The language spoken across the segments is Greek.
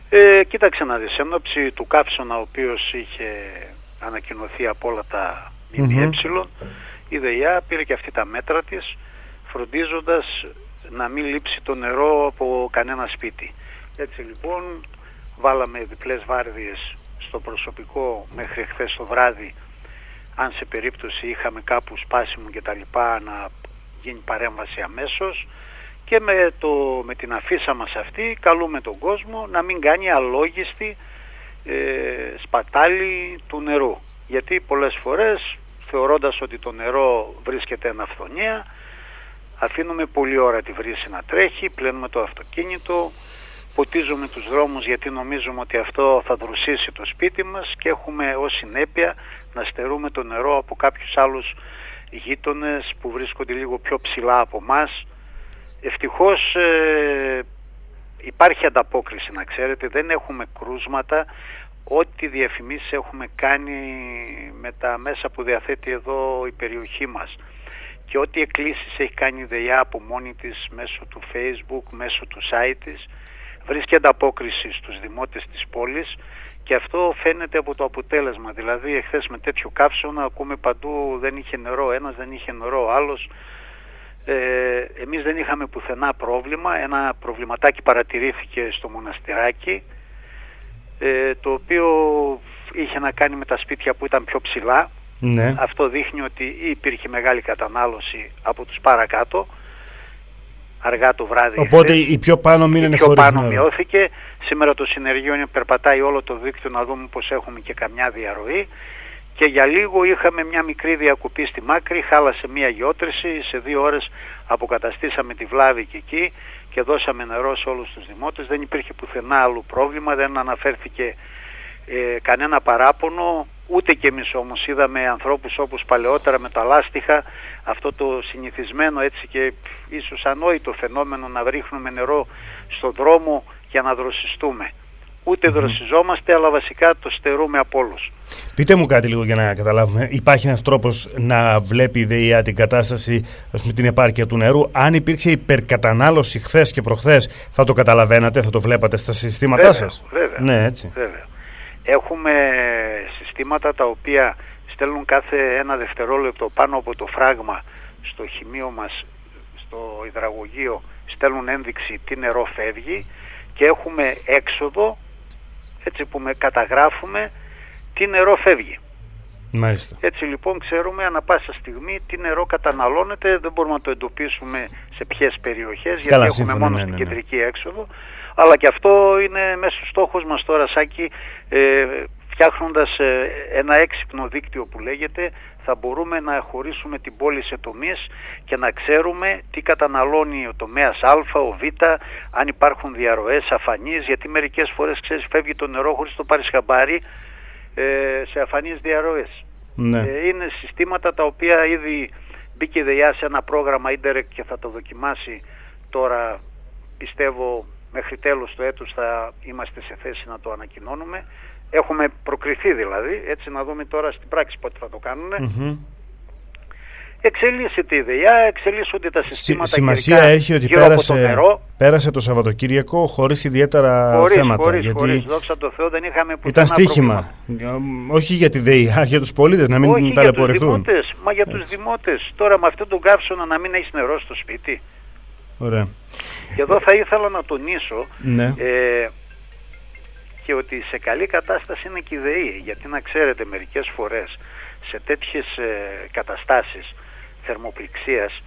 Κοίταξε να δεις, εν ώψη του καύσωνα ο οποίος είχε ανακοινωθεί από όλα τα ΜΜΕ, η ΔΕΙΑ πήρε και αυτή τα μέτρα της, φροντίζοντας να μην λείψει το νερό από κανένα σπίτι. Έτσι λοιπόν βάλαμε διπλές βάρδιες στο προσωπικό μέχρι χθες το βράδυ, αν σε περίπτωση είχαμε κάπου σπάσιμο και τα λοιπά, να γίνει παρέμβαση αμέσως, και με την αφίσα μας αυτή καλούμε τον κόσμο να μην κάνει αλόγιστη σπατάλη του νερού, γιατί πολλές φορές θεωρώντας ότι το νερό βρίσκεται εν αυθονία, αφήνουμε πολλή ώρα τη βρύση να τρέχει, πλένουμε το αυτοκίνητο, ποτίζουμε τους δρόμους γιατί νομίζουμε ότι αυτό θα δροσίσει το σπίτι μας και έχουμε ως συνέπεια να στερούμε το νερό από κάποιους άλλους γείτονες που βρίσκονται λίγο πιο ψηλά από μας. Ευτυχώς υπάρχει ανταπόκριση, να ξέρετε, δεν έχουμε κρούσματα. Ό,τι διαφημίσεις έχουμε κάνει με τα μέσα που διαθέτει εδώ η περιοχή μας και ό,τι εκκλήσεις έχει κάνει η ΔΕΙΑ από μόνη της μέσω του Facebook, μέσω του site της, βρίσκει ανταπόκριση στους δημότες της πόλης και αυτό φαίνεται από το αποτέλεσμα. Δηλαδή εχθές με τέτοιο καύσωνα ακούμε παντού δεν είχε νερό ένας, δεν είχε νερό άλλος. Εμείς δεν είχαμε πουθενά πρόβλημα. Ένα προβληματάκι παρατηρήθηκε στο μοναστηράκι, το οποίο είχε να κάνει με τα σπίτια που ήταν πιο ψηλά. Ναι. Αυτό δείχνει ότι υπήρχε μεγάλη κατανάλωση από τους παρακάτω αργά το βράδυ. Οπότε η πιο πάνω μείνανε χωρίς νερό. Η πιο πάνω μειώθηκε. Σήμερα το συνεργείο περπατάει όλο το δίκτυο να δούμε πως έχουμε και καμιά διαρροή. Και για λίγο είχαμε μια μικρή διακοπή στη Μάκρη, χάλασε μια γεώτρηση, σε 2 ώρες αποκαταστήσαμε τη βλάβη και εκεί και δώσαμε νερό σε όλους τους δημότες. Δεν υπήρχε πουθενά άλλο πρόβλημα, δεν αναφέρθηκε κανένα παράπονο, ούτε και εμείς όμως είδαμε ανθρώπους όπως παλαιότερα με τα λάστιχα, αυτό το συνηθισμένο έτσι και ίσως ανόητο φαινόμενο να ρίχνουμε νερό στον δρόμο για να δροσιστούμε. Ούτε δροσιζόμαστε, αλλά βασικά το στερούμε από όλους. Πείτε μου κάτι λίγο για να καταλάβουμε. Υπάρχει ένας τρόπος να βλέπει η ΔΕΙΑ την κατάσταση, με την επάρκεια του νερού? Αν υπήρξε υπερκατανάλωση χθες και προχθές, θα το καταλαβαίνατε, θα το βλέπατε στα συστήματά σας? Βέβαια. Ναι, έτσι. Βέβαια. Έχουμε συστήματα τα οποία στέλνουν κάθε 1 δευτερόλεπτο πάνω από το φράγμα στο χημείο μας, στο υδραγωγείο, στέλνουν ένδειξη τι νερό φεύγει και έχουμε έξοδο, έτσι που καταγράφουμε τι νερό φεύγει. Μάλιστα. Έτσι λοιπόν ξέρουμε ανα πάσα στιγμή τι νερό καταναλώνεται, δεν μπορούμε να το εντοπίσουμε σε ποιες περιοχές, γιατί έχουμε μόνο στην κεντρική έξοδο, αλλά και αυτό είναι μέσα στους στόχους μας τώρα, Σάκη, φτιάχνοντας ένα έξυπνο δίκτυο που λέγεται, θα μπορούμε να χωρίσουμε την πόλη σε τομείς και να ξέρουμε τι καταναλώνει ο τομέας Α, ο Β, αν υπάρχουν διαρροές αφανείς, γιατί μερικές φορές ξέρεις φεύγει το νερό χωρίς το πάρεις χαμπάρι σε αφανείς διαρροές. Ναι. Είναι συστήματα τα οποία ήδη μπήκε η ΔΕΙΑ σε ένα πρόγραμμα Indirect και θα το δοκιμάσει τώρα, πιστεύω μέχρι τέλος του έτους θα είμαστε σε θέση να το ανακοινώνουμε. Έχουμε προκριθεί δηλαδή, έτσι να δούμε τώρα στην πράξη πότε θα το κάνουν. Εξελίσσεται η ΔΕΙΑ, εξελίσσονται τα συστήματα. Σημασία έχει ότι πέρασε το Σαββατοκύριακο χωρίς ιδιαίτερα θέματα. Χωρίς, δόξα τω Θεώ, δεν είχαμε πουθενά ήταν στοίχημα. Όχι για τη ΔΕΙΑ, για τους πολίτες να μην ταλαιπωρηθούν. Μα για τους δημότες. Τώρα με αυτόν τον καύσωνα να μην έχεις νερό στο σπίτι. Ωραία. Και εδώ θα ήθελα να τονίσω ναι. Και ότι σε καλή κατάσταση είναι και η ΔΕΗ, γιατί να ξέρετε μερικές φορές σε τέτοιες καταστάσεις θερμοπληξίας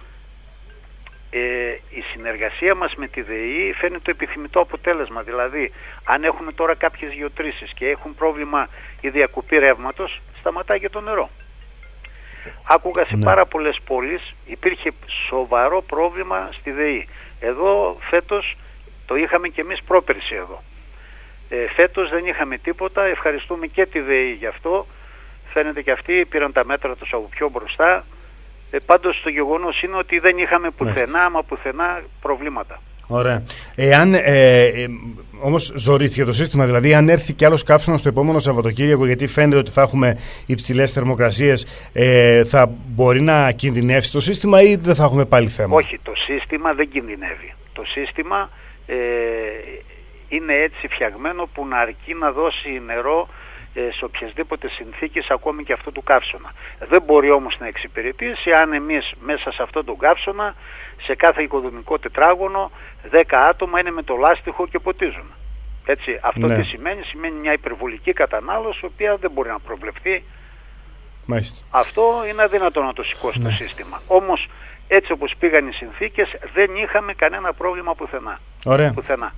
η συνεργασία μας με τη ΔΕΗ φέρνει το επιθυμητό αποτέλεσμα. Δηλαδή αν έχουμε τώρα κάποιες γεωτρήσεις και έχουν πρόβλημα η διακοπή ρεύματος, σταματάει και το νερό. Άκουγα σε πάρα πολλές πόλεις υπήρχε σοβαρό πρόβλημα στη ΔΕΗ. Εδώ φέτος το είχαμε και εμείς πρόπερση εδώ. Φέτος δεν είχαμε τίποτα, ευχαριστούμε και τη ΔΕΗ γι' αυτό. Φαίνεται και αυτοί πήραν τα μέτρα τους από πιο μπροστά. Πάντως το γεγονός είναι ότι δεν είχαμε πουθενά προβλήματα. Ωραία. Εάν όμως ζορίστηκε το σύστημα, δηλαδή αν έρθει κι άλλος καύσωνας στο επόμενο Σαββατοκύριακο, γιατί φαίνεται ότι θα έχουμε υψηλές θερμοκρασίες, θα μπορεί να κινδυνεύσει το σύστημα ή δεν θα έχουμε πάλι θέμα? Όχι, το σύστημα δεν κινδυνεύει. Το σύστημα είναι έτσι φτιαγμένο που να αρκεί να δώσει νερό σε οποιασδήποτε συνθήκες, ακόμη και αυτό του καύσωνα. Δεν μπορεί όμως να εξυπηρετήσει αν εμείς μέσα σε αυτό το καύσωνα, σε κάθε οικοδομικό τετράγωνο, 10 άτομα είναι με το λάστιχο και ποτίζουν. Έτσι, αυτό τι σημαίνει? Σημαίνει μια υπερβολική κατανάλωση, η οποία δεν μπορεί να προβλεφθεί. Μάλιστα. Αυτό είναι αδύνατο να το σηκώσει το σύστημα. Όμως έτσι όπως πήγαν οι συνθήκες δεν είχαμε κανένα πρόβλημα πουθενά. Ωραία. Πουθενά.